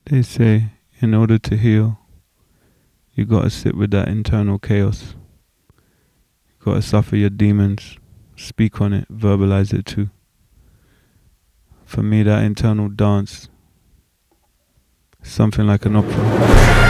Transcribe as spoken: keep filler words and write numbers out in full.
They say in order to heal, you gotta sit with that internal chaos. You gotta suffer your demons, speak on it, verbalize it too. For me, that internal dance, something like an opera.